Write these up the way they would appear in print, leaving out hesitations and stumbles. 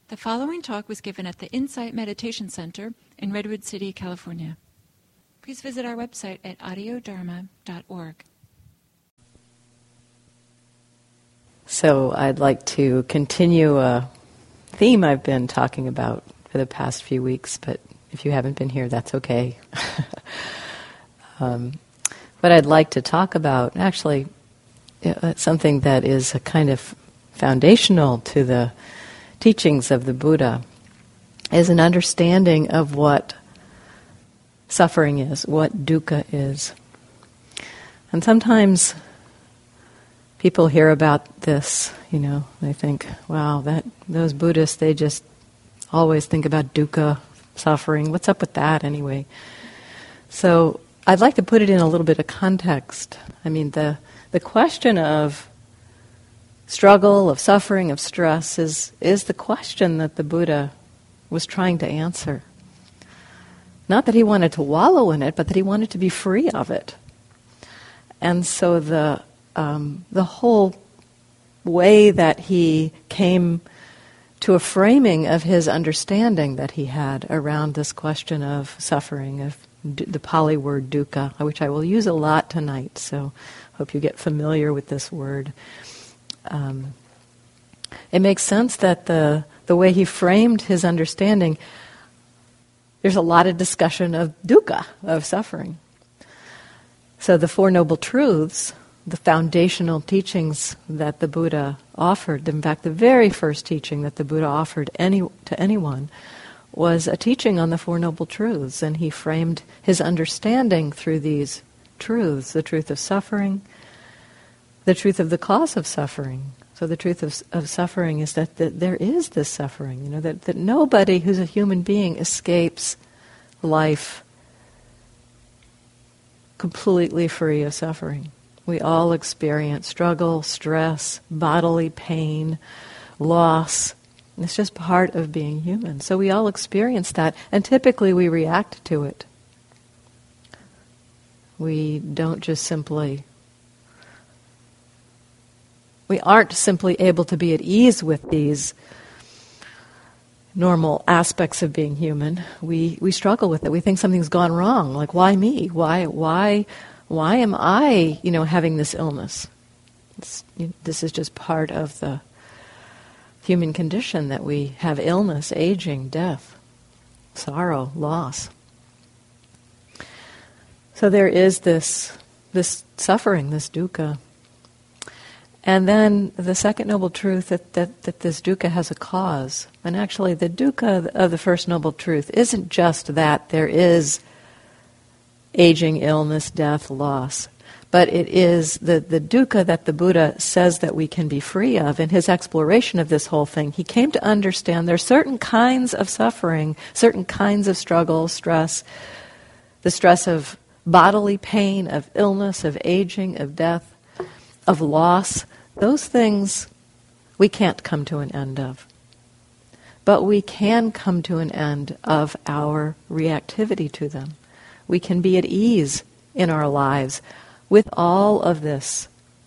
The following talk was given at the Insight Meditation Center in Redwood City, California. Please visit our website at audiodharma.org. So I'd like to continue a theme I've been talking about for the past few weeks, but if you haven't been here, that's okay. But I'd like to talk about actually something that is a kind of foundational to the teachings of the Buddha, is an understanding of what suffering is, what dukkha is. And sometimes people hear about this, they think, wow, those Buddhists, they just always think about dukkha, suffering. What's up with that anyway? So I'd like to put it in a little bit of context. I mean, the question of struggle, of suffering, of stress is the question that the Buddha was trying to answer. Not that he wanted to wallow in it, but that he wanted to be free of it. And so the whole way that he came to a framing of his understanding that he had around this question of suffering, of the Pali word dukkha, which I will use a lot tonight, so hope you get familiar with this word. It makes sense that the way he framed his understanding, there's a lot of discussion of dukkha, of suffering. So the Four Noble Truths, the foundational teachings that the Buddha offered, in fact the very first teaching that the Buddha offered to anyone, was a teaching on the Four Noble Truths, and he framed his understanding through these truths, the truth of suffering, the truth of the cause of suffering. So the truth of suffering is that there is this suffering, that nobody who's a human being escapes life completely free of suffering. We all experience struggle, stress, bodily pain, loss. It's just part of being human. So we all experience that, and typically we react to it. We aren't simply able to be at ease with these normal aspects of being human. We struggle with it. We think something's gone wrong. Like, why me? Why am I, having this illness? This is just part of the human condition, that we have illness, aging, death, sorrow, loss. So there is this suffering, this dukkha. And then the second noble truth, that this dukkha has a cause. And actually the dukkha of the first noble truth isn't just that there is aging, illness, death, loss, but it is the dukkha that the Buddha says that we can be free of. In his exploration of this whole thing, he came to understand there are certain kinds of suffering, certain kinds of struggle, stress, the stress of bodily pain, of illness, of aging, of death, of loss. Those things we can't come to an end of. But we can come to an end of our reactivity to them. We can be at ease in our lives with all of this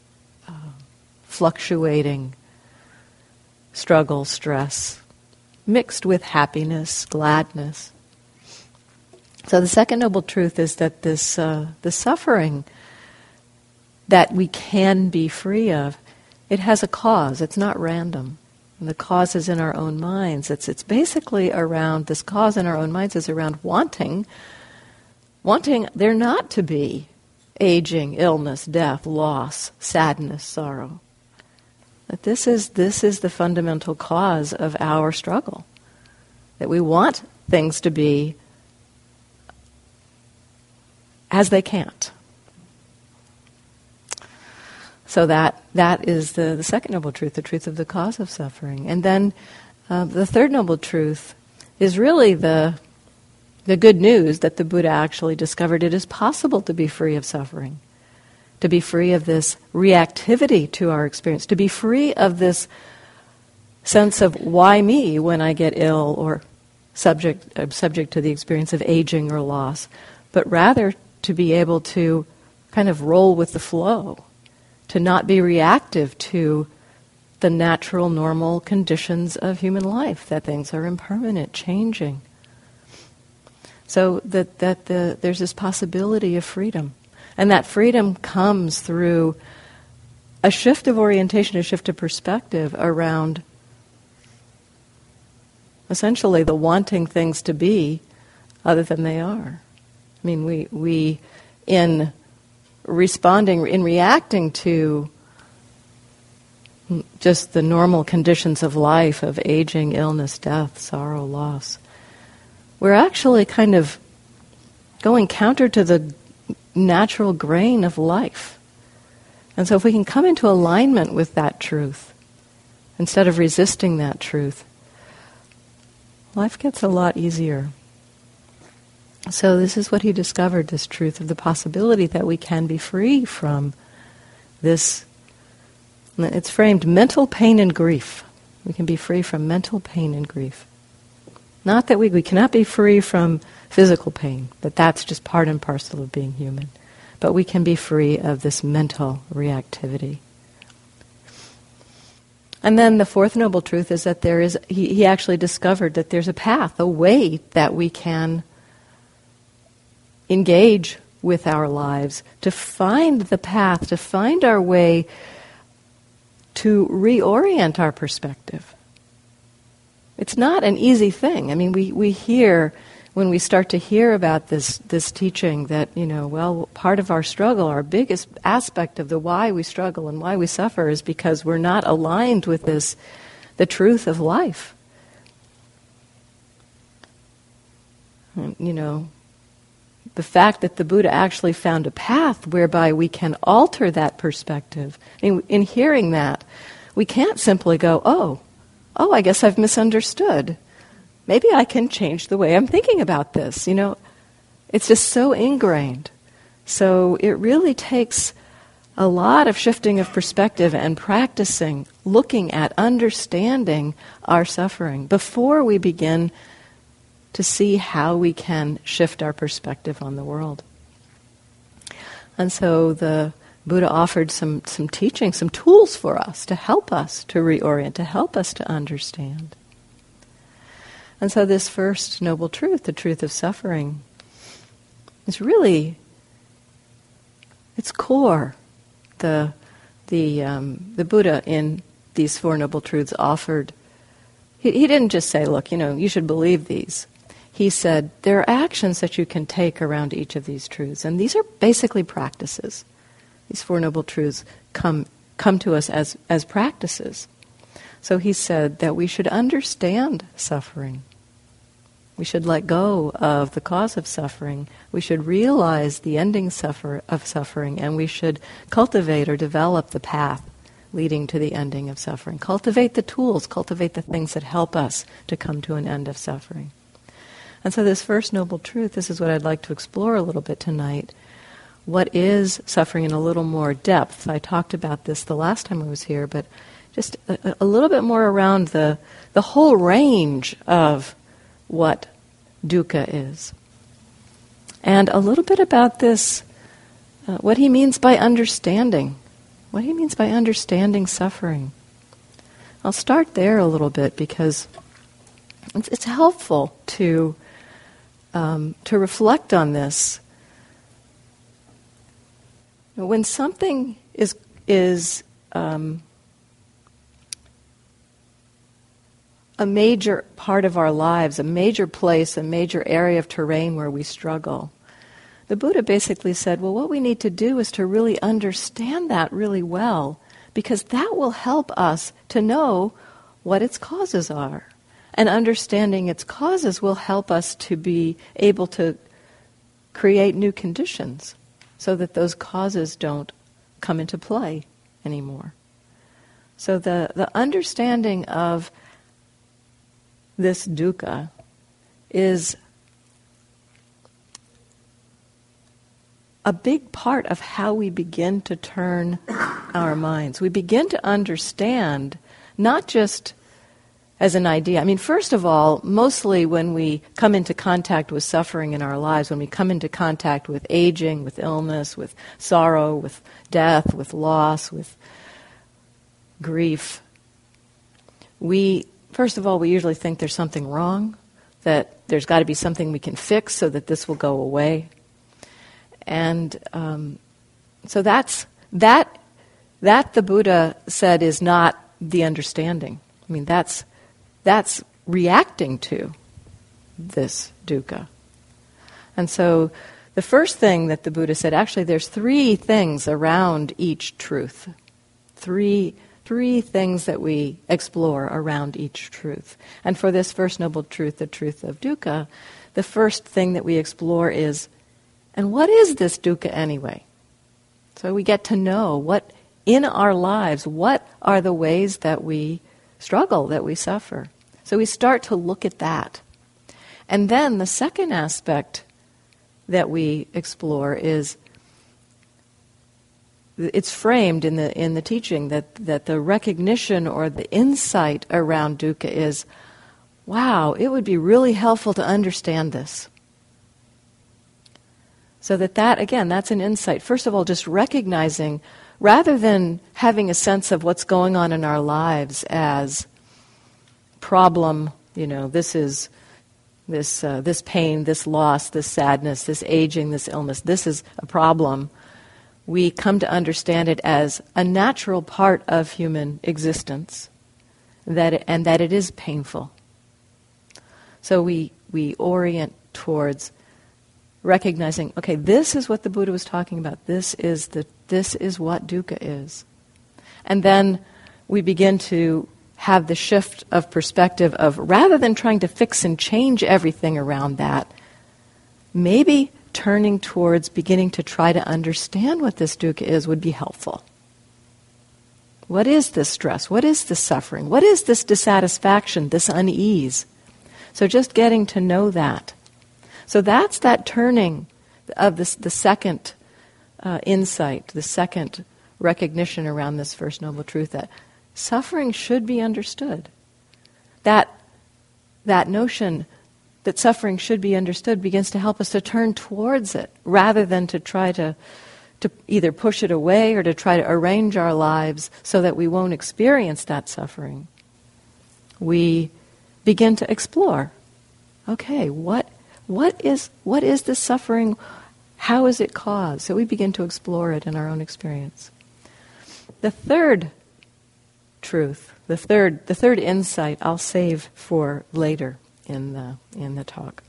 fluctuating struggle, stress, mixed with happiness, gladness. So the second noble truth is that the suffering that we can be free of, it has a cause. It's not random. And the cause is in our own minds. It's basically around, this cause in our own minds is around wanting there not to be aging, illness, death, loss, sadness, sorrow. That this is the fundamental cause of our struggle. That we want things to be as they can't. So that is the second noble truth, the truth of the cause of suffering. And then the third noble truth is really the good news that the Buddha actually discovered it is possible to be free of suffering, to be free of this reactivity to our experience, to be free of this sense of why me when I get ill or subject to the experience of aging or loss, but rather to be able to kind of roll with the flow, to not be reactive to the natural, normal conditions of human life, that things are impermanent, changing. So there's this possibility of freedom. And that freedom comes through a shift of orientation, a shift of perspective around essentially the wanting things to be other than they are. I mean, we in responding, in reacting to just the normal conditions of life, of aging, illness, death, sorrow, loss, we're actually kind of going counter to the natural grain of life. And so if we can come into alignment with that truth, instead of resisting that truth, life gets a lot easier. So this is what he discovered, this truth of the possibility that we can be free from this. It's framed mental pain and grief. We can be free from mental pain and grief. Not that we cannot be free from physical pain, but that's just part and parcel of being human. But we can be free of this mental reactivity. And then the fourth noble truth is that he actually discovered that there's a path, a way that we can engage with our lives, to find the path, to find our way to reorient our perspective. It's not an easy thing. I mean, we hear, when we start to hear about this teaching, that, part of our struggle, our biggest aspect of the why we struggle and why we suffer is because we're not aligned with the truth of life. And, the fact that the Buddha actually found a path whereby we can alter that perspective. In hearing that, we can't simply go, oh, I guess I've misunderstood. Maybe I can change the way I'm thinking about this. It's just so ingrained. So it really takes a lot of shifting of perspective and practicing, looking at, understanding our suffering before we begin to see how we can shift our perspective on the world. And so the Buddha offered some teaching, some tools for us to help us to reorient, to help us to understand. And so this first noble truth, the truth of suffering, is really, its core. The Buddha in these Four Noble Truths offered, he didn't just say, look, you should believe these. He said, there are actions that you can take around each of these truths, and these are basically practices. These Four Noble Truths come to us as practices. So he said that we should understand suffering. We should let go of the cause of suffering. We should realize the ending of suffering, and we should cultivate or develop the path leading to the ending of suffering. Cultivate the tools, cultivate the things that help us to come to an end of suffering. And so this first noble truth, this is what I'd like to explore a little bit tonight. What is suffering in a little more depth? I talked about this the last time I was here, but just a little bit more around the whole range of what dukkha is. And a little bit about this, what he means by understanding. What he means by understanding suffering. I'll start there a little bit because it's helpful to reflect on this. When something is a major part of our lives, a major place, a major area of terrain where we struggle, the Buddha basically said, well, what we need to do is to really understand that really well, because that will help us to know what its causes are. And understanding its causes will help us to be able to create new conditions so that those causes don't come into play anymore. So the understanding of this dukkha is a big part of how we begin to turn our minds. We begin to understand, not just as an idea. I mean, first of all, mostly when we come into contact with suffering in our lives, when we come into contact with aging, with illness, with sorrow, with death, with loss, with grief, first of all, we usually think there's something wrong, that there's got to be something we can fix so that this will go away. And so that the Buddha said is not the understanding. I mean, that's reacting to this dukkha. And so the first thing that the Buddha said, actually there's three things around each truth. Three things that we explore around each truth. And for this first noble truth, the truth of dukkha, the first thing that we explore is, and what is this dukkha anyway? So we get to know what, in our lives, what are the ways that we struggle, that we suffer. So we start to look at that. And then the second aspect that we explore is, it's framed in the teaching that the recognition or the insight around dukkha is, wow, it would be really helpful to understand this. So that again, that's an insight. First of all, just recognizing, rather than having a sense of what's going on in our lives as problem, this is this pain, this loss, this sadness, this aging, this illness, this is a problem. We come to understand it as a natural part of human existence, and that it is painful. So we orient towards recognizing, okay, this is what the Buddha was talking about. This is what dukkha is. And then we begin to have the shift of perspective of, rather than trying to fix and change everything around that, maybe turning towards beginning to try to understand what this dukkha is would be helpful. What is this stress? What is this suffering? What is this dissatisfaction, this unease? So just getting to know that. So that's that turning of the second insight, the second recognition around this first noble truth, that suffering should be understood. That notion that suffering should be understood begins to help us to turn towards it, rather than to try to either push it away or to try to arrange our lives so that we won't experience that suffering. We begin to explore, okay, what is this suffering? How is it caused? So we begin to explore it in our own experience. The third truth, the third insight, I'll save for later in the talk.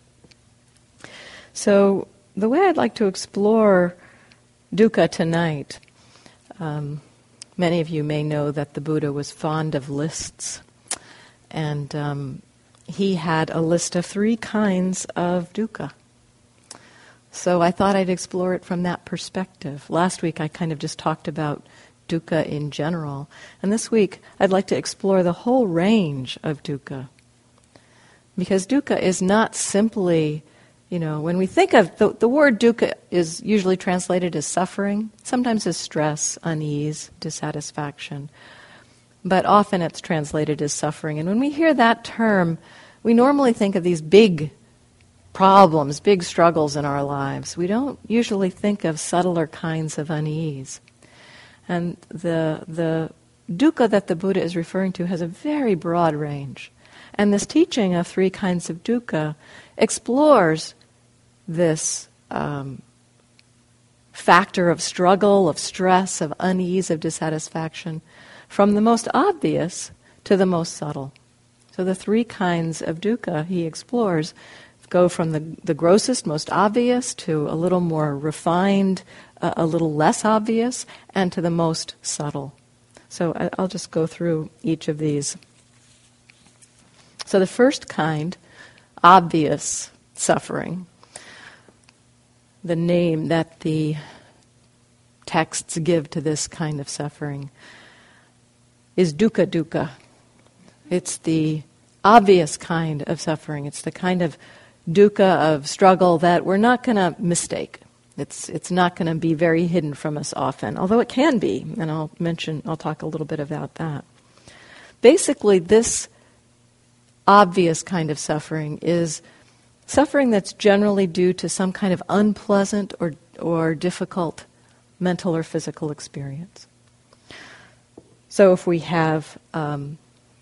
So the way I'd like to explore dukkha tonight, many of you may know that the Buddha was fond of lists, and he had a list of 3 kinds of dukkha. So I thought I'd explore it from that perspective. Last week I kind of just talked about dukkha in general, and this week I'd like to explore the whole range of dukkha. Because dukkha is not simply, when we think of the word dukkha is usually translated as suffering, sometimes as stress, unease, dissatisfaction, but often it's translated as suffering. And when we hear that term, we normally think of these big problems, big struggles in our lives. We don't usually think of subtler kinds of unease. And the dukkha that the Buddha is referring to has a very broad range. And this teaching of 3 kinds of dukkha explores this factor of struggle, of stress, of unease, of dissatisfaction, from the most obvious to the most subtle. So the 3 kinds of dukkha he explores go from the grossest, most obvious, to a little more refined, a little less obvious, and to the most subtle. So I'll just go through each of these. So the first kind, obvious suffering, the name that the texts give to this kind of suffering, is dukkha dukkha. It's the obvious kind of suffering. It's the kind of dukkha, of struggle, that we're not going to mistake. It's not going to be very hidden from us often, although it can be, and I'll talk a little bit about that. Basically, this obvious kind of suffering is suffering that's generally due to some kind of unpleasant or difficult mental or physical experience. So if we have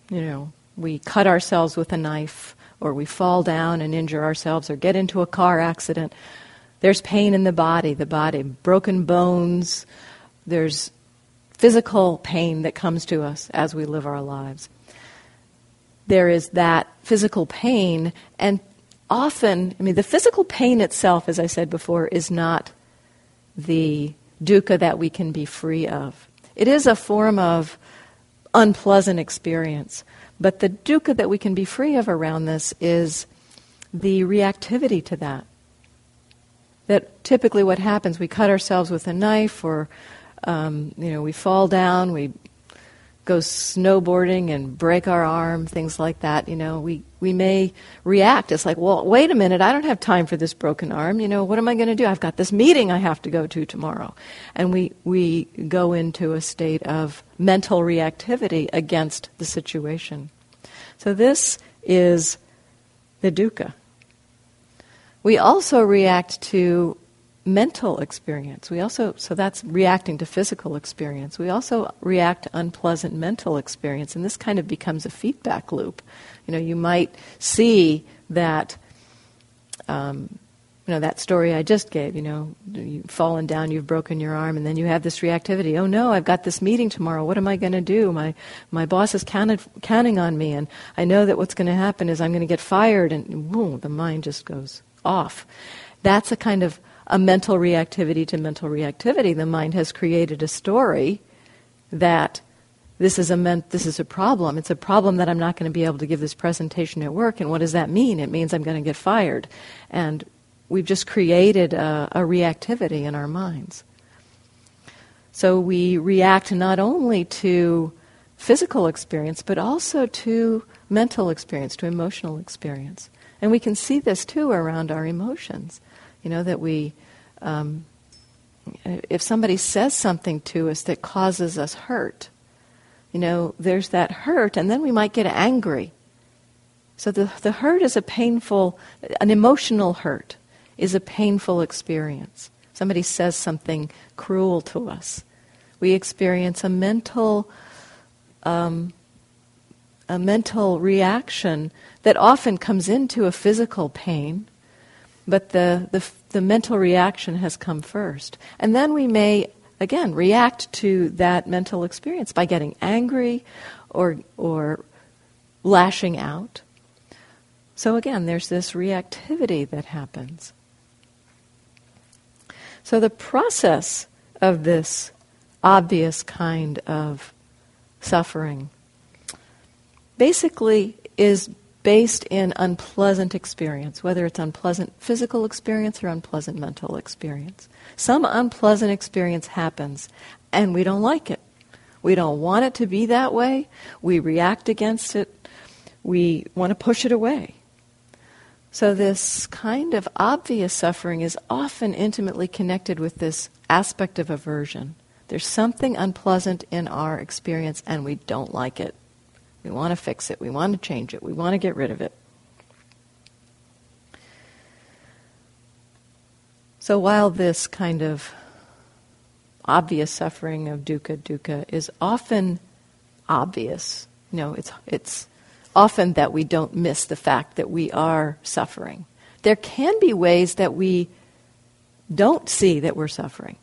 we cut ourselves with a knife, or we fall down and injure ourselves, or get into a car accident. There's pain in the body, broken bones. There's physical pain that comes to us as we live our lives. There is that physical pain, and often, the physical pain itself, as I said before, is not the dukkha that we can be free of. It is a form of unpleasant experience, but the dukkha that we can be free of around this is the reactivity to that. That typically what happens, we cut ourselves with a knife, or we fall down, we go snowboarding and break our arm, things like that. We may react. It's like, well, wait a minute, I don't have time for this broken arm. What am I going to do? I've got this meeting I have to go to tomorrow. And we go into a state of mental reactivity against the situation. So this is the dukkha. We also react to mental experience. So that's reacting to physical experience. We also react to unpleasant mental experience, and this kind of becomes a feedback loop. You might see that, that story I just gave, you've fallen down, you've broken your arm, and then you have this reactivity. Oh no, I've got this meeting tomorrow. What am I going to do? My boss is counting on me, and I know that what's going to happen is I'm going to get fired, and boom, the mind just goes off. That's a kind of a mental reactivity to mental reactivity. The mind has created a story that this is a problem. It's a problem that I'm not going to be able to give this presentation at work. And what does that mean? It means I'm going to get fired. And we've just created a reactivity in our minds. So we react not only to physical experience, but also to mental experience, to emotional experience. And we can see this too around our emotions. That we, if somebody says something to us that causes us hurt, there's that hurt, and then we might get angry. So the hurt is an emotional hurt is a painful experience. Somebody says something cruel to us. We experience a mental reaction that often comes into a physical pain, but the mental reaction has come first. And then we may, again, react to that mental experience by getting angry or lashing out. So again, there's this reactivity that happens. So the process of this obvious kind of suffering basically is based in unpleasant experience, whether it's unpleasant physical experience or unpleasant mental experience. Some unpleasant experience happens, and we don't like it. We don't want it to be that way. We react against it. We want to push it away. So this kind of obvious suffering is often intimately connected with this aspect of aversion. There's something unpleasant in our experience, and we don't like it. We want to fix it. We want to change it. We want to get rid of it. So while this kind of obvious suffering of dukkha is often obvious, it's often that we don't miss the fact that we are suffering. There can be ways that we don't see that we're suffering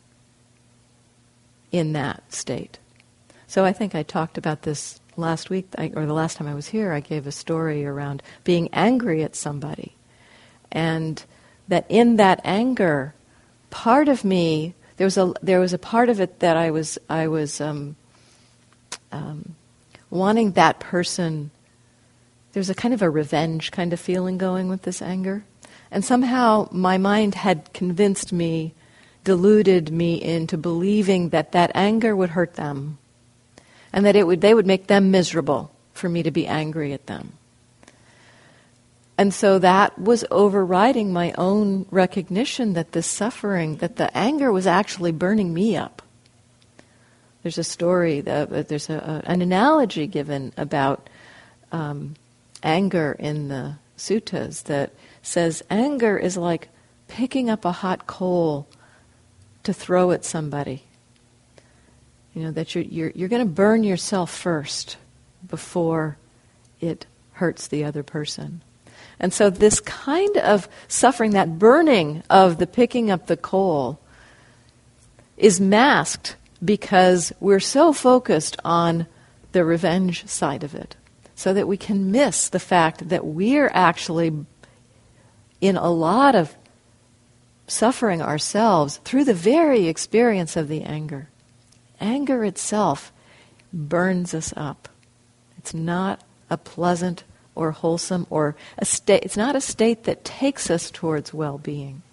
in that state. So I think I talked about this last week, or the last time I was here. I gave a story around being angry at somebody. And that in that anger, part of me, there was a part of it that I was wanting that person. There's a kind of a revenge kind of feeling going with this anger. And somehow my mind had convinced me, deluded me into believing that that anger would hurt them. And that they would make them miserable for me to be angry at them. And so that was overriding my own recognition that this suffering, that the anger was actually burning me up. There's a story, there's an analogy given about anger in the suttas that says anger is like picking up a hot coal to throw at somebody. That you're going to burn yourself first before it hurts the other person. And so this kind of suffering, that burning of the picking up the coal, is masked because we're so focused on the revenge side of it, so that we can miss the fact that we're actually in a lot of suffering ourselves through the very experience of the anger. Anger itself burns us up. It's not a pleasant or wholesome or a state. It's not a state that takes us towards well-being.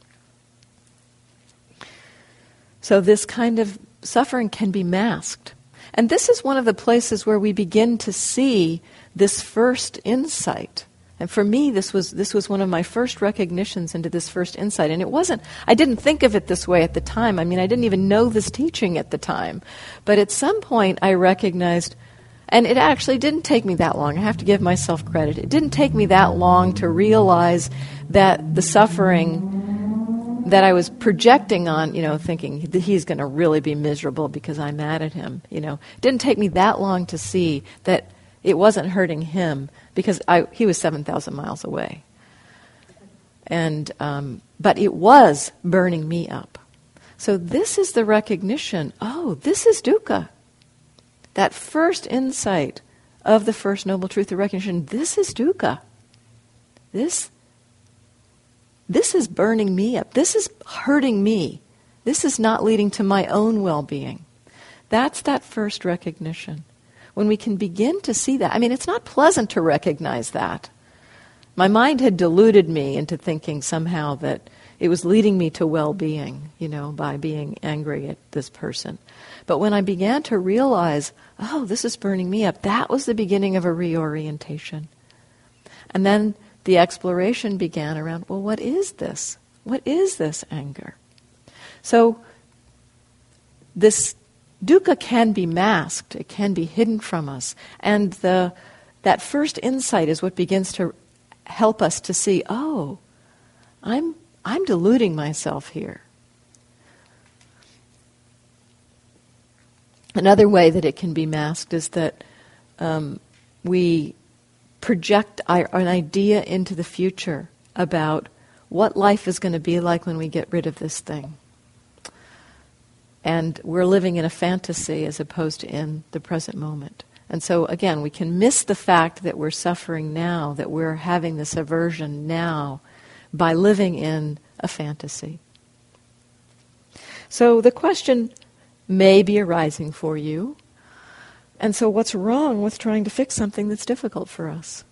So this kind of suffering can be masked. And this is one of the places where we begin to see this first insight. And for me, this was one of my first recognitions into this first insight. And I didn't think of it this way at the time. I mean, I didn't even know this teaching at the time. But at some point, I recognized, and it actually didn't take me that long. I have to give myself credit. It didn't take me that long to realize that the suffering that I was projecting on, thinking that he's going to really be miserable because I'm mad at him, it didn't take me that long to see that it wasn't hurting him because he was 7,000 miles away. And but it was burning me up. So this is the recognition, this is dukkha. That first insight of the First Noble Truth of recognition, this is dukkha. This is burning me up. This is hurting me. This is not leading to my own well-being. That's that first recognition. When we can begin to see that. I mean, it's not pleasant to recognize that. My mind had deluded me into thinking somehow that it was leading me to well-being, by being angry at this person. But when I began to realize, this is burning me up, that was the beginning of a reorientation. And then the exploration began around, what is this? What is this anger? So this dukkha can be masked. It can be hidden from us. And that first insight is what begins to help us to see, I'm deluding myself here. Another way that it can be masked is that we project an idea into the future about what life is going to be like when we get rid of this thing. And we're living in a fantasy as opposed to in the present moment. And so, again, we can miss the fact that we're suffering now, that we're having this aversion now, by living in a fantasy. So the question may be arising for you. And so what's wrong with trying to fix something that's difficult for us?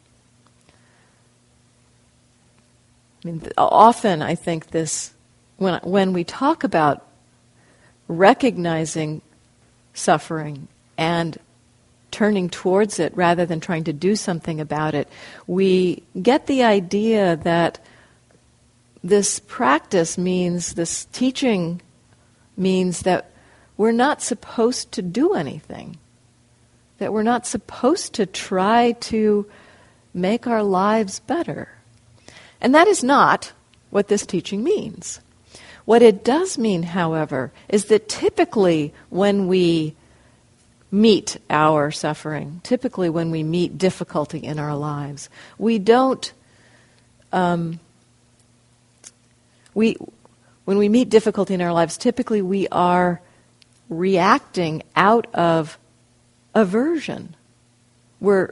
I mean, often I think this, when we talk about recognizing suffering and turning towards it rather than trying to do something about it, we get the idea that this practice means, this teaching means that we're not supposed to do anything, that we're not supposed to try to make our lives better. And that is not what this teaching means. What it does mean, however, is that typically when we meet our suffering, typically when we meet difficulty in our lives, we don't, when we meet difficulty in our lives, typically we are reacting out of aversion. We're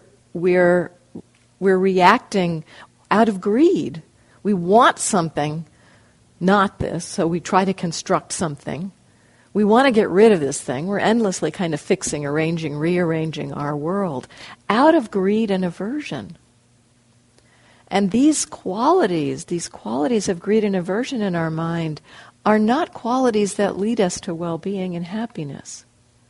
reacting out of greed. We want something, not this, so we try to construct something. We want to get rid of this thing. We're endlessly kind of fixing, arranging, rearranging our world out of greed and aversion. And these qualities of greed and aversion in our mind are not qualities that lead us to well-being and happiness.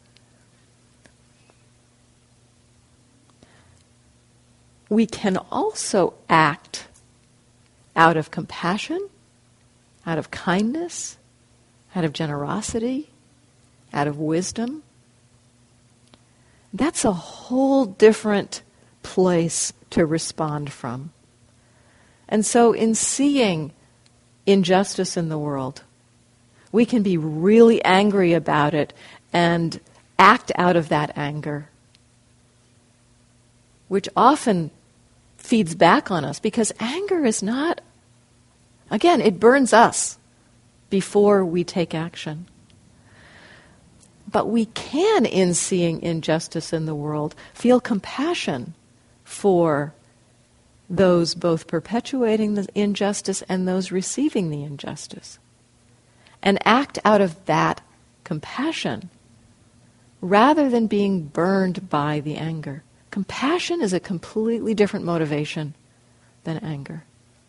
We can also act out of compassion, out of kindness, out of generosity, out of wisdom. That's a whole different place to respond from. And so in seeing injustice in the world, we can be really angry about it and act out of that anger. which often feeds back on us, because anger is not, again, it burns us before we take action. But we can, in seeing injustice in the world, feel compassion for those both perpetuating the injustice and those receiving the injustice, and act out of that compassion rather than being burned by the anger. Compassion is a completely different motivation than anger.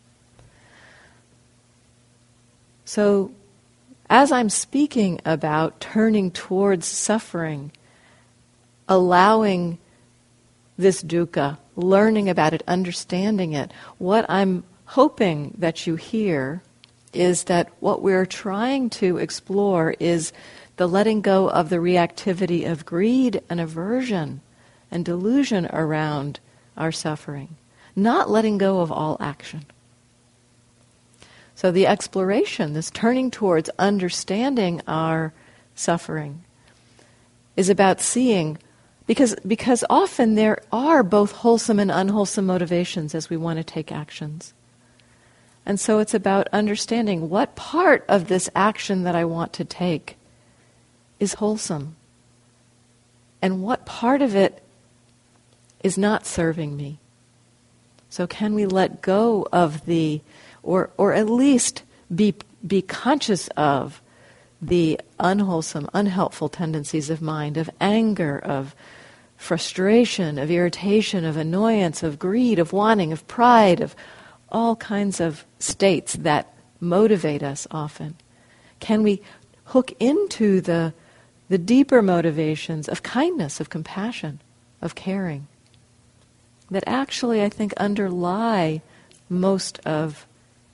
So, as I'm speaking about turning towards suffering, allowing this dukkha, learning about it, understanding it, what I'm hoping that you hear is that what we're trying to explore is the letting go of the reactivity of greed and aversion and delusion around our suffering, not letting go of all action. So the exploration, this turning towards understanding our suffering, is about seeing, because often there are both wholesome and unwholesome motivations as we want to take actions. And so it's about understanding what part of this action that I want to take is wholesome, and what part of it is not serving me. So can we let go of the, or at least be conscious of the unwholesome, unhelpful tendencies of mind, of anger, of frustration, of irritation, of annoyance, of greed, of wanting, of pride, of all kinds of states that motivate us often? Can we hook into the deeper motivations of kindness, of compassion, of caring, that actually, I think, underlie most of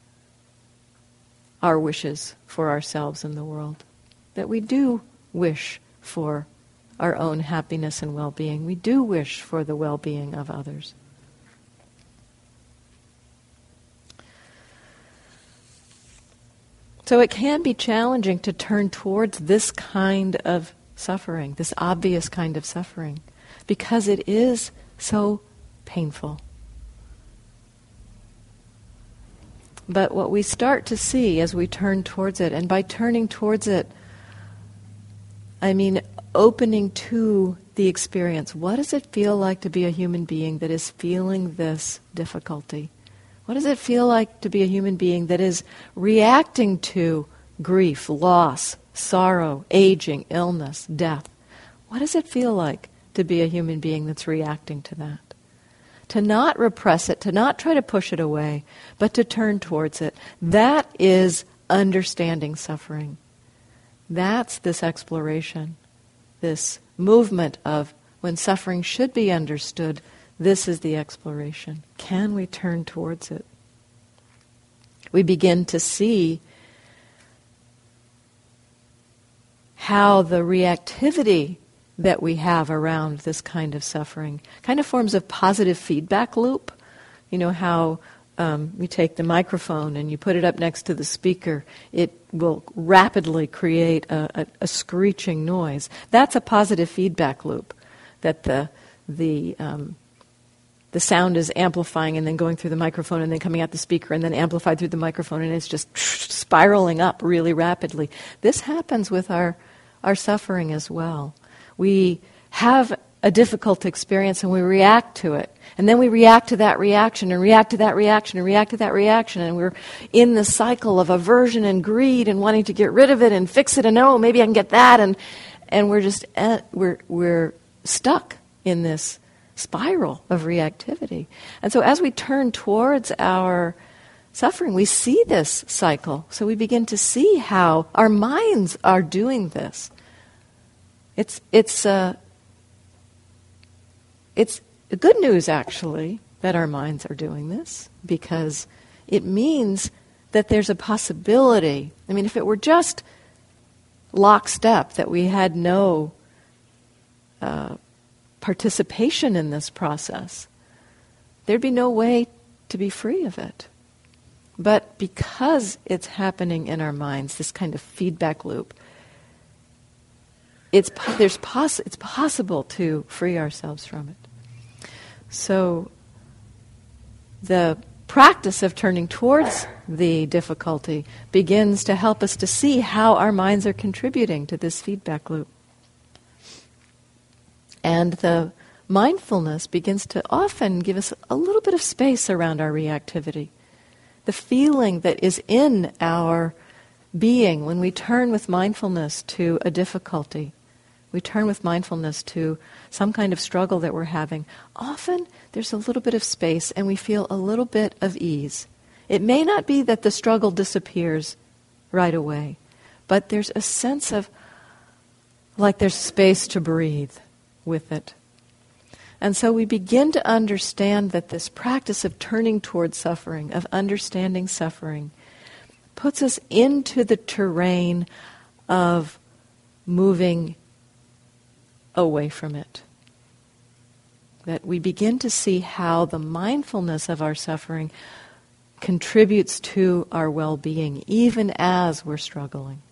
our wishes for ourselves in the world? That we do wish for our own happiness and well-being. We do wish for the well-being of others. So it can be challenging to turn towards this kind of suffering, this obvious kind of suffering, because it is so painful. But what we start to see as we turn towards it, and by turning towards it, I mean opening to the experience. What does it feel like to be a human being that is feeling this difficulty? What does it feel like to be a human being that is reacting to grief, loss, sorrow, aging, illness, death? What does it feel like to be a human being that's reacting to that? To not repress it, to not try to push it away, but to turn towards it. That is understanding suffering. That's this exploration, this movement of when suffering should be understood. This is the exploration. Can we turn towards it? We begin to see how the reactivity that we have around this kind of suffering kind of forms a positive feedback loop. You know how you take the microphone and you put it up next to the speaker, it will rapidly create a screeching noise. That's a positive feedback loop, that the sound is amplifying and then going through the microphone and then coming out the speaker and then amplified through the microphone, and it's just spiraling up really rapidly. This happens with our suffering as well. We have a difficult experience and we react to it. And then we react to that reaction and react to that reaction and react to that reaction. And we're in the cycle of aversion and greed and wanting to get rid of it and fix it and, oh, maybe I can get that. And we're just, we're stuck in this spiral of reactivity. And so as we turn towards our suffering, we see this cycle. So we begin to see how our minds are doing this. It's good news, actually, that our minds are doing this, because it means that there's a possibility. I mean, if it were just lockstep, that we had no participation in this process, there'd be no way to be free of it. But because it's happening in our minds, this kind of feedback loop, it's possible to free ourselves from it. So the practice of turning towards the difficulty begins to help us to see how our minds are contributing to this feedback loop. And the mindfulness begins to often give us a little bit of space around our reactivity. The feeling that is in our being when we turn with mindfulness to a difficulty, we turn with mindfulness to some kind of struggle that we're having, often there's a little bit of space and we feel a little bit of ease. It may not be that the struggle disappears right away, but there's a sense of like there's space to breathe with it. And so we begin to understand that this practice of turning towards suffering, of understanding suffering, puts us into the terrain of moving away from it. That we begin to see how the mindfulness of our suffering contributes to our well-being, even as we're struggling.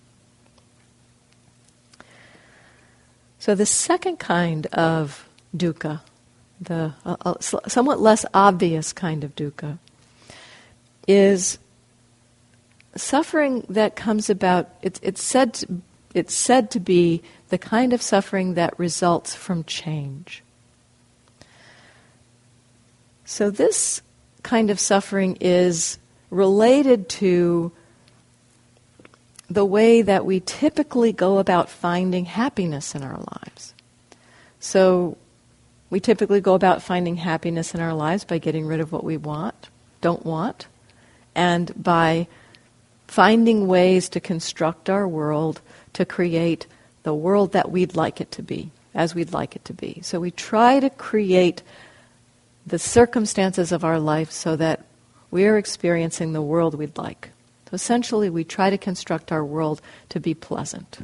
So the second kind of dukkha, the somewhat less obvious kind of dukkha, is suffering that comes about. It's said to be the kind of suffering that results from change. So this kind of suffering is related to the way that we typically go about finding happiness in our lives. So we typically go about finding happiness in our lives by getting rid of what we don't want, and by finding ways to construct our world to create the world that we'd like it to be, as we'd like it to be. So we try to create the circumstances of our life so that we're experiencing the world we'd like. So essentially, we try to construct our world to be pleasant.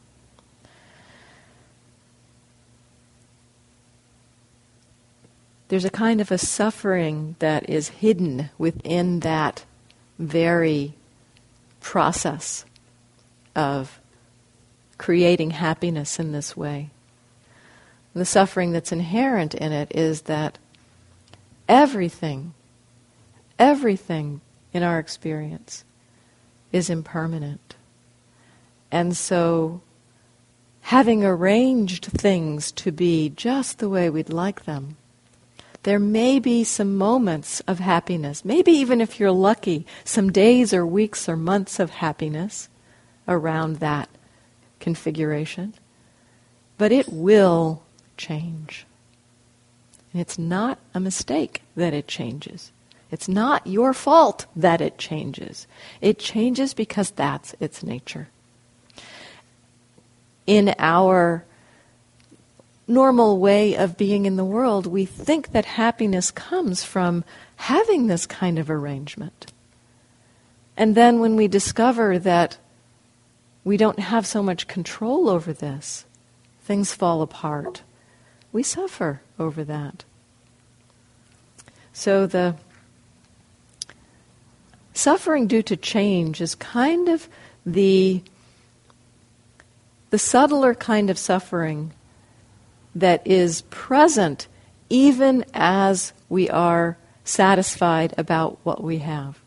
There's a kind of a suffering that is hidden within that very process of creating happiness in this way. The suffering that's inherent in it is that everything in our experience is impermanent. And so having arranged things to be just the way we'd like them, there may be some moments of happiness, maybe even if you're lucky, some days or weeks or months of happiness around that configuration, but it will change. And it's not a mistake that it changes. It's not your fault that it changes. It changes because that's its nature. In our normal way of being in the world, we think that happiness comes from having this kind of arrangement. And then when we discover that we don't have so much control over this, things fall apart. We suffer over that. So the suffering due to change is kind of the subtler kind of suffering that is present even as we are satisfied about what we have.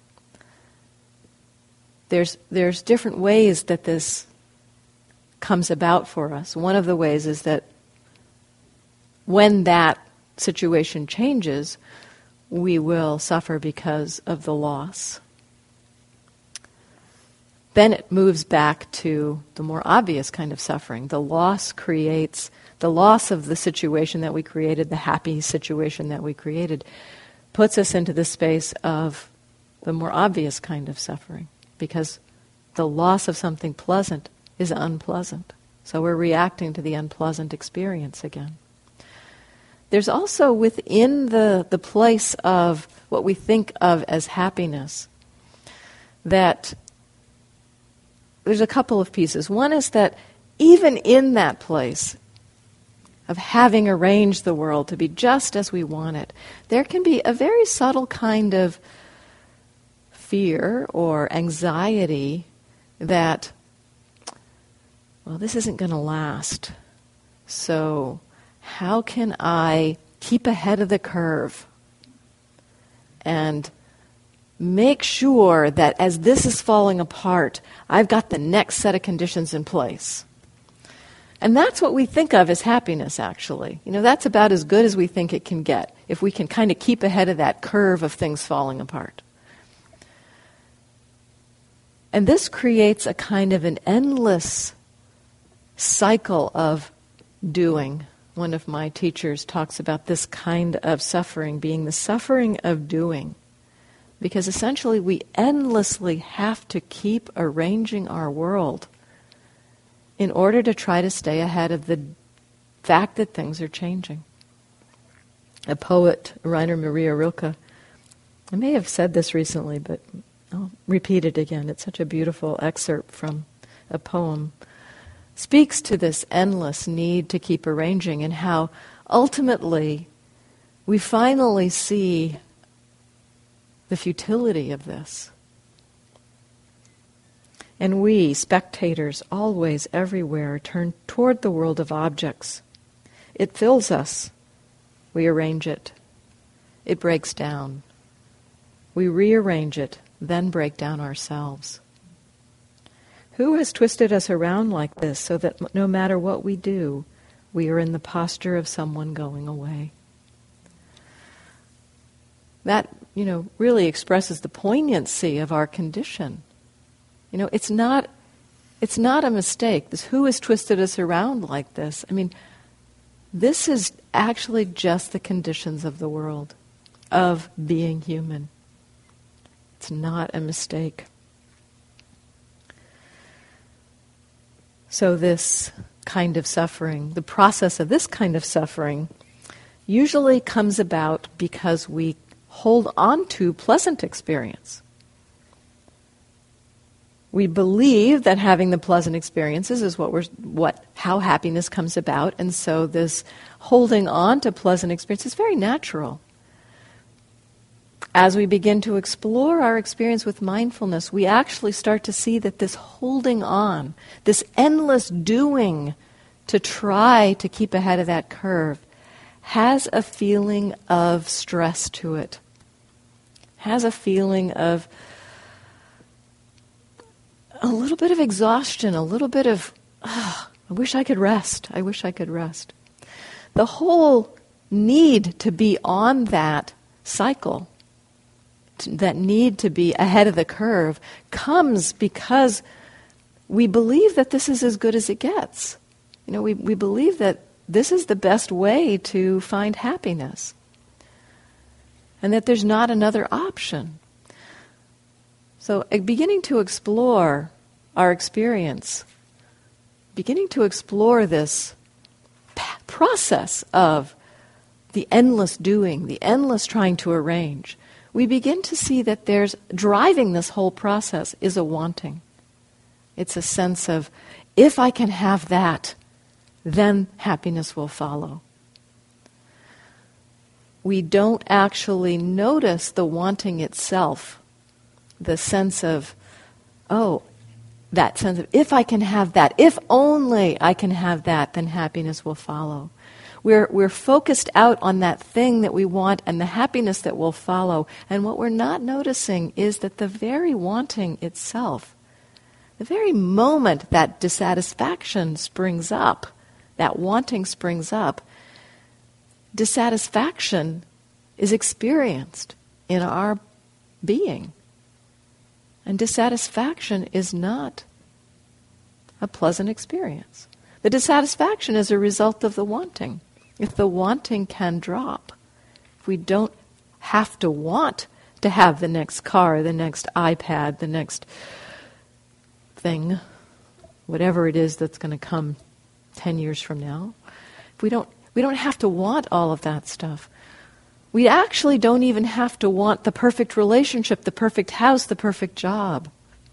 There's different ways that this comes about for us. One of the ways is that when that situation changes, we will suffer because of the loss. Then it moves back to the more obvious kind of suffering. The loss creates, the loss of the situation that we created, the happy situation that we created, puts us into the space of the more obvious kind of suffering, because the loss of something pleasant is unpleasant. So we're reacting to the unpleasant experience again. There's also within the place of what we think of as happiness, that there's a couple of pieces. One is that even in that place of having arranged the world to be just as we want it, there can be a very subtle kind of fear or anxiety that, well, this isn't going to last. So how can I keep ahead of the curve and make sure that as this is falling apart, I've got the next set of conditions in place. And that's what we think of as happiness, actually. That's about as good as we think it can get, if we can kind of keep ahead of that curve of things falling apart. And this creates a kind of an endless cycle of doing. One of my teachers talks about this kind of suffering being the suffering of doing. Because essentially we endlessly have to keep arranging our world in order to try to stay ahead of the fact that things are changing. A poet, Rainer Maria Rilke, I may have said this recently, but I'll repeat it again. It's such a beautiful excerpt from a poem. Speaks to this endless need to keep arranging and how ultimately we finally see the futility of this. And we, spectators, always, everywhere, turn toward the world of objects. It fills us. We arrange it. It breaks down. We rearrange it, then break down ourselves. Who has twisted us around like this so that no matter what we do, we are in the posture of someone going away? That, really expresses the poignancy of our condition. It's not a mistake. This who has twisted us around like this. This is actually just the conditions of the world, of being human. It's not a mistake. So this kind of suffering, the process of this kind of suffering, usually comes about because we hold on to pleasant experience. We believe that having the pleasant experiences is how happiness comes about, and so this holding on to pleasant experience is very natural. As we begin to explore our experience with mindfulness, we actually start to see that this holding on, this endless doing to try to keep ahead of that curve, has a feeling of stress to it, has a feeling of a little bit of exhaustion, a little bit of, I wish I could rest. The whole need to be on that cycle, that need to be ahead of the curve, comes because we believe that this is as good as it gets. We believe that this is the best way to find happiness, and that there's not another option. So beginning to explore our experience, beginning to explore this process of the endless doing, the endless trying to arrange, we begin to see that there's driving this whole process is a wanting. It's a sense of, if I can have that, then happiness will follow. We don't actually notice the wanting itself, the sense of, that sense of, if I can have that, if only I can have that, then happiness will follow. We're focused out on that thing that we want and the happiness that will follow. And what we're not noticing is that the very wanting itself, the very moment that dissatisfaction springs up, that wanting springs up, dissatisfaction is experienced in our being. And dissatisfaction is not a pleasant experience. The dissatisfaction is a result of the wanting. If the wanting can drop, if we don't have to want to have the next car, the next iPad, the next thing, whatever it is that's going to come 10 years from now, if we don't have to want all of that stuff. We actually don't even have to want the perfect relationship, the perfect house, the perfect job.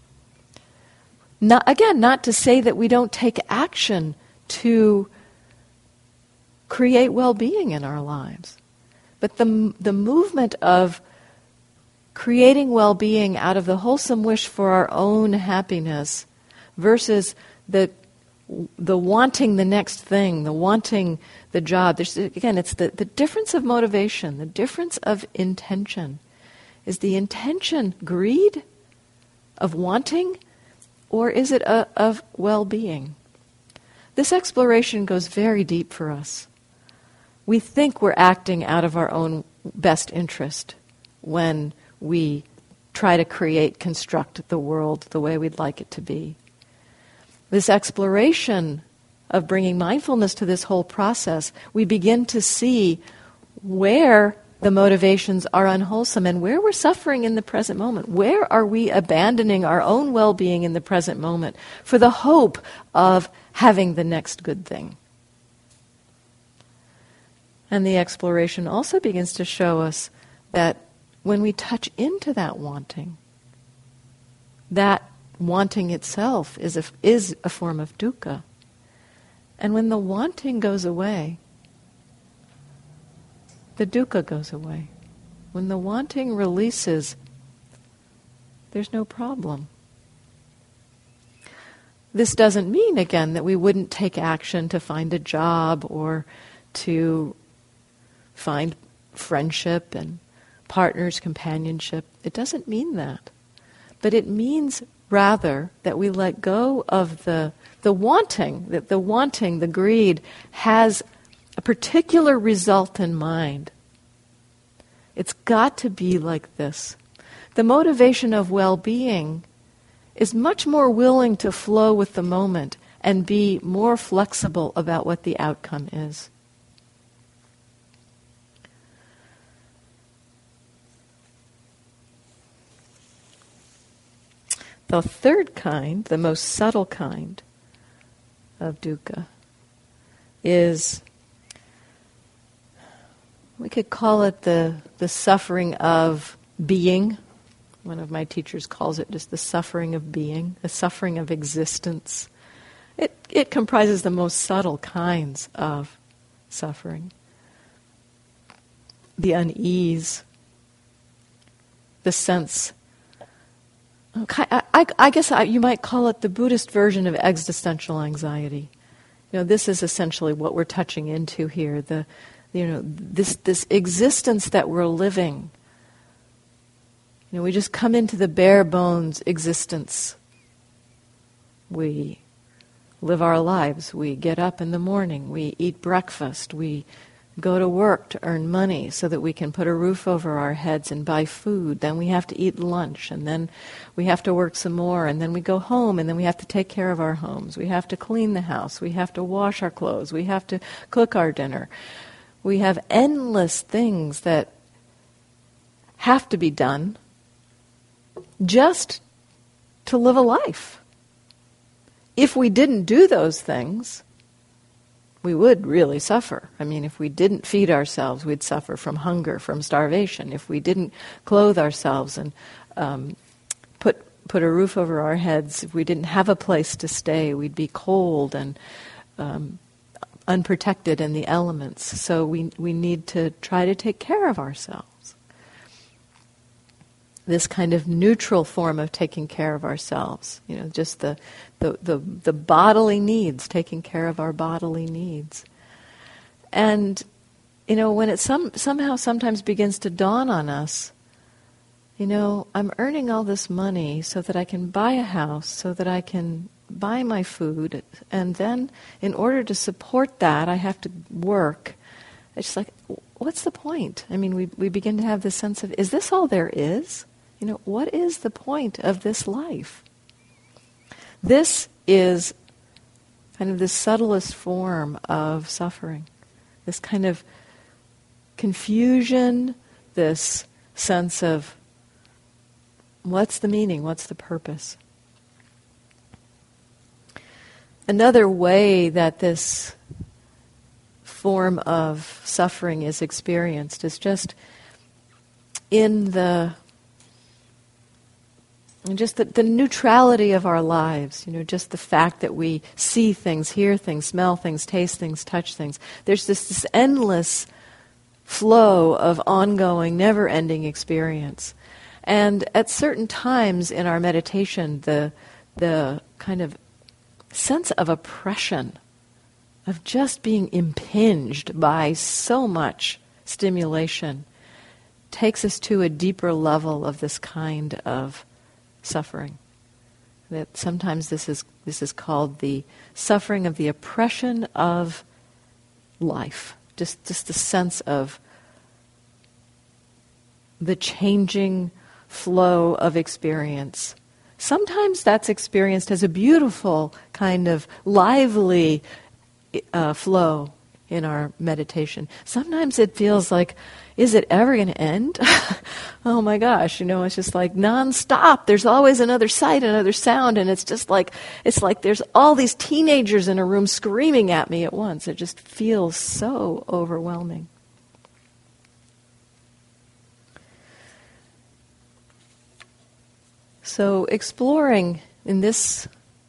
Not to say that we don't take action to create well-being in our lives. But the movement of creating well-being out of the wholesome wish for our own happiness versus the the wanting the next thing, the wanting the job. Again, it's the difference of motivation, the difference of intention. Is the intention greed of wanting, or is it of well-being? This exploration goes very deep for us. We think we're acting out of our own best interest when we try to construct the world the way we'd like it to be. This exploration of bringing mindfulness to this whole process, we begin to see where the motivations are unwholesome and where we're suffering in the present moment. Where are we abandoning our own well-being in the present moment for the hope of having the next good thing? And the exploration also begins to show us that when we touch into that wanting itself is a form of dukkha. And when the wanting goes away, the dukkha goes away. When the wanting releases, there's no problem. This doesn't mean, again, that we wouldn't take action to find a job or to find friendship and partners, companionship. It doesn't mean that. But it means rather that we let go of the wanting, that the wanting, the greed, has a particular result in mind. It's got to be like this. The motivation of well-being is much more willing to flow with the moment and be more flexible about what the outcome is. The third kind, the most subtle kind of dukkha, is, we could call it the suffering of being. One of my teachers calls it just the suffering of being, the suffering of existence. It comprises the most subtle kinds of suffering. The unease, the sense. I guess you might call it the Buddhist version of existential anxiety. This is essentially what we're touching into here. This existence that we're living. We just come into the bare bones existence. We live our lives. We get up in the morning. We eat breakfast. We go to work to earn money so that we can put a roof over our heads and buy food. Then we have to eat lunch, and then we have to work some more, and then we go home, and then we have to take care of our homes. We have to clean the house. We have to wash our clothes. We have to cook our dinner. We have endless things that have to be done just to live a life. If we didn't do those things, we would really suffer. If we didn't feed ourselves, we'd suffer from hunger, from starvation. If we didn't clothe ourselves and put a roof over our heads, if we didn't have a place to stay, we'd be cold and unprotected in the elements. So we need to try to take care of ourselves. This kind of neutral form of taking care of ourselves, just the bodily needs, taking care of our bodily needs. And, when it somehow sometimes begins to dawn on us, I'm earning all this money so that I can buy a house, so that I can buy my food, and then in order to support that, I have to work. It's just like, what's the point? We begin to have this sense of, is this all there is? What is the point of this life? This is kind of the subtlest form of suffering. This kind of confusion, this sense of, what's the meaning? What's the purpose? Another way that this form of suffering is experienced is just in the neutrality of our lives, just the fact that we see things, hear things, smell things, taste things, touch things. There's this endless flow of ongoing, never-ending experience. And at certain times in our meditation, the kind of sense of oppression, of just being impinged by so much stimulation, takes us to a deeper level of this kind of suffering. That sometimes this is called the suffering of the oppression of life. Just the sense of the changing flow of experience. Sometimes that's experienced as a beautiful kind of lively flow in our meditation. Sometimes it feels like, is it ever going to end? Oh my gosh, it's just like nonstop. There's always another sight, another sound, and it's like there's all these teenagers in a room screaming at me at once. It just feels so overwhelming. So exploring in this,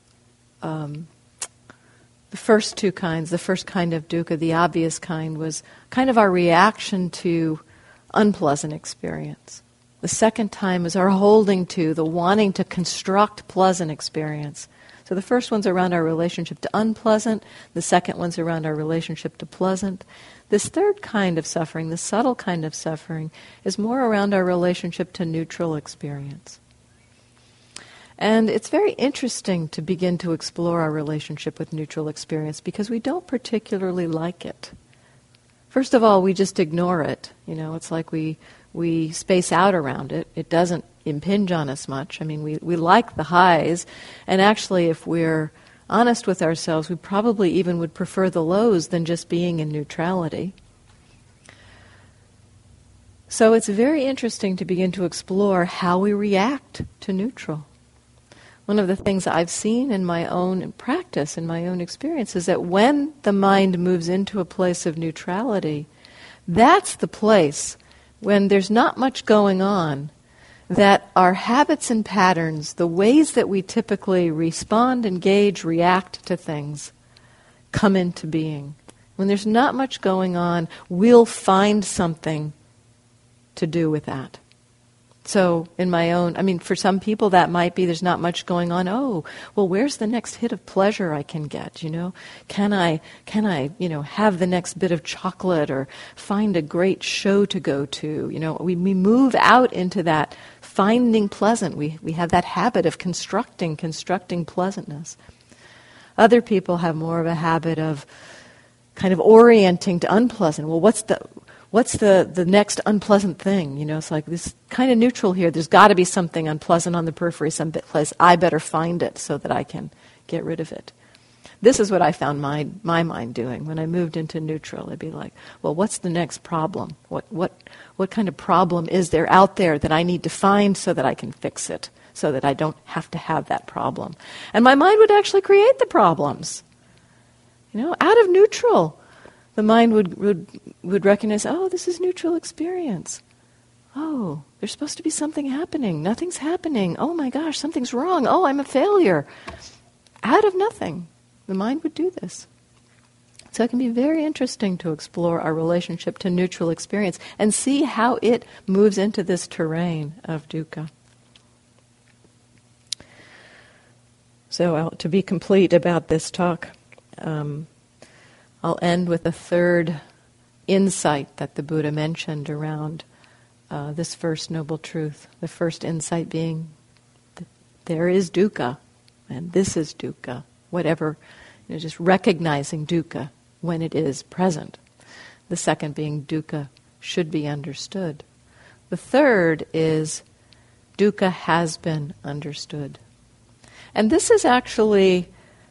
the first two kinds, the first kind of dukkha, the obvious kind, was kind of our reaction to unpleasant experience. The second time is our holding to, the wanting to construct pleasant experience. So the first one's around our relationship to unpleasant, the second one's around our relationship to pleasant. This third kind of suffering, the subtle kind of suffering, is more around our relationship to neutral experience. And it's very interesting to begin to explore our relationship with neutral experience because we don't particularly like it. First of all, we just ignore it. It's like we space out around it. It doesn't impinge on us much. I mean, we like the highs. And actually, if we're honest with ourselves, we probably even would prefer the lows than just being in neutrality. So it's very interesting to begin to explore how we react to neutral. One of the things I've seen in my own practice, in my own experience, is that when the mind moves into a place of neutrality, that's the place when there's not much going on, that our habits and patterns, the ways that we typically respond, engage, react to things, come into being. When there's not much going on, we'll find something to do with that. So in my own, for some people that might be there's not much going on. Oh, well, where's the next hit of pleasure I can get, Can I, have the next bit of chocolate or find a great show to go to? We move out into that finding pleasant. We have that habit of constructing pleasantness. Other people have more of a habit of kind of orienting to unpleasant. Well, what's the next unpleasant thing? It's like this kind of neutral here. There's got to be something unpleasant on the periphery, some place. I better find it so that I can get rid of it. This is what I found my mind doing. When I moved into neutral, it'd be like, well, what's the next problem? What kind of problem is there out there that I need to find so that I can fix it, so that I don't have to have that problem? And my mind would actually create the problems. Out of neutral. The mind would recognize, oh, this is neutral experience. Oh, there's supposed to be something happening. Nothing's happening. Oh my gosh, something's wrong. Oh, I'm a failure. Out of nothing, the mind would do this. So it can be very interesting to explore our relationship to neutral experience and see how it moves into this terrain of dukkha. So to be complete about this talk, I'll end with a third insight that the Buddha mentioned around this first noble truth. The first insight being that there is dukkha, and this is dukkha. Whatever, just recognizing dukkha when it is present. The second being dukkha should be understood. The third is dukkha has been understood. And this is actually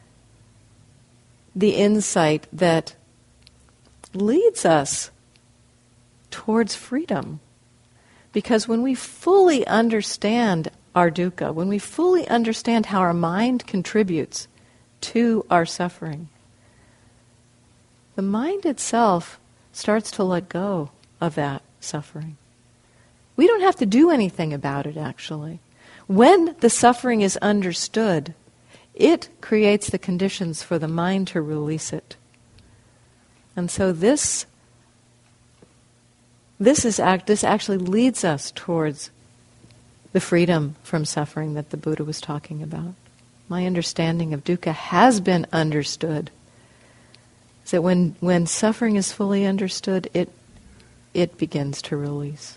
the insight that leads us towards freedom. Because when we fully understand our dukkha, when we fully understand how our mind contributes to our suffering, the mind itself starts to let go of that suffering. We don't have to do anything about it, actually. When the suffering is understood, it creates the conditions for the mind to release it. And so this actually leads us towards the freedom from suffering that the Buddha was talking about. my understanding of dukkha has been understood. Is that when suffering is fully understood, it begins to release.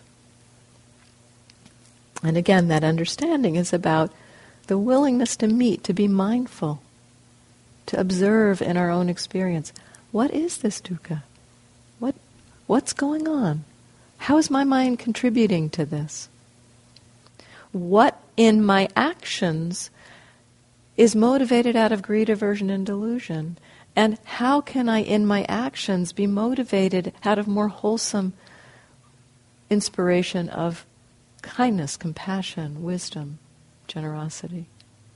And again, that understanding is about the willingness to meet, to be mindful, to observe in our own experience. What is this dukkha? What's going on? How is my mind contributing to this? What in my actions is motivated out of greed, aversion, and delusion? And how can I, in my actions, be motivated out of more wholesome inspiration of kindness, compassion, wisdom, generosity?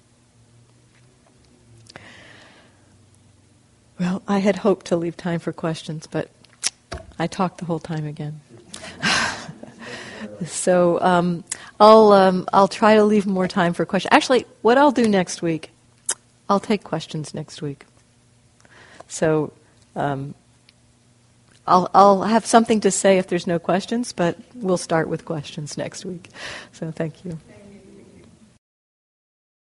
Well, I had hoped to leave time for questions, but I talked the whole time again. So I'll try to leave more time for questions. Actually, what I'll do next week, I'll take questions next week. So I'll have something to say if there's no questions, but we'll start with questions next week. So thank you.